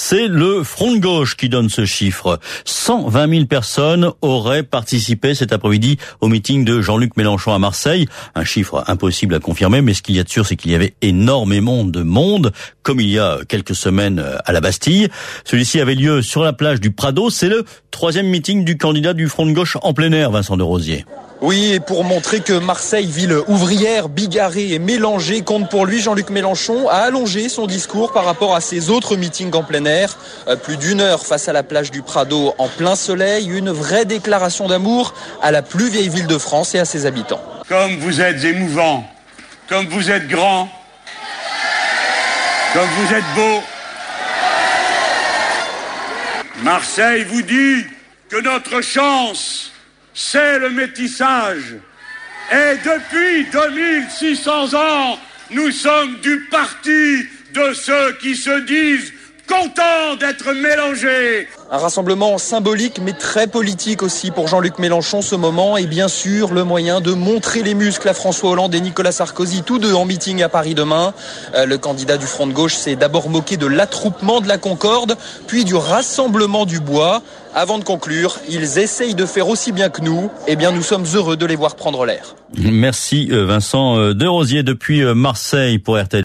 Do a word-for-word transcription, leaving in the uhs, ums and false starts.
C'est le Front de gauche qui donne ce chiffre. cent vingt mille personnes auraient participé cet après-midi au meeting de Jean-Luc Mélenchon à Marseille. Un chiffre impossible à confirmer, mais ce qu'il y a de sûr, c'est qu'il y avait énormément de monde, comme il y a quelques semaines à la Bastille. Celui-ci avait lieu sur la plage du Prado. C'est le troisième meeting du candidat du Front de gauche en plein air, Vincent de Rosier. Oui, et pour montrer que Marseille, ville ouvrière, bigarrée et mélangée, compte pour lui, Jean-Luc Mélenchon a allongé son discours par rapport à ses autres meetings en plein air. Euh, plus d'une heure face à la plage du Prado en plein soleil, une vraie déclaration d'amour à la plus vieille ville de France et à ses habitants. Comme vous êtes émouvant, comme vous êtes grand, comme vous êtes beau, Marseille vous dit que notre chance, c'est le métissage. Et depuis deux mille six cents ans, nous sommes du parti de ceux qui se disent contents d'être mélangés. Un rassemblement symbolique mais très politique aussi pour Jean-Luc Mélenchon ce moment, et bien sûr le moyen de montrer les muscles à François Hollande et Nicolas Sarkozy, tous deux en meeting à Paris demain. Euh, le candidat du Front de gauche s'est d'abord moqué de l'attroupement de la Concorde, puis du rassemblement du bois. Avant de conclure, ils essayent de faire aussi bien que nous. Eh bien, nous sommes heureux de les voir prendre l'air. Merci Vincent de Rosier depuis Marseille pour R T L.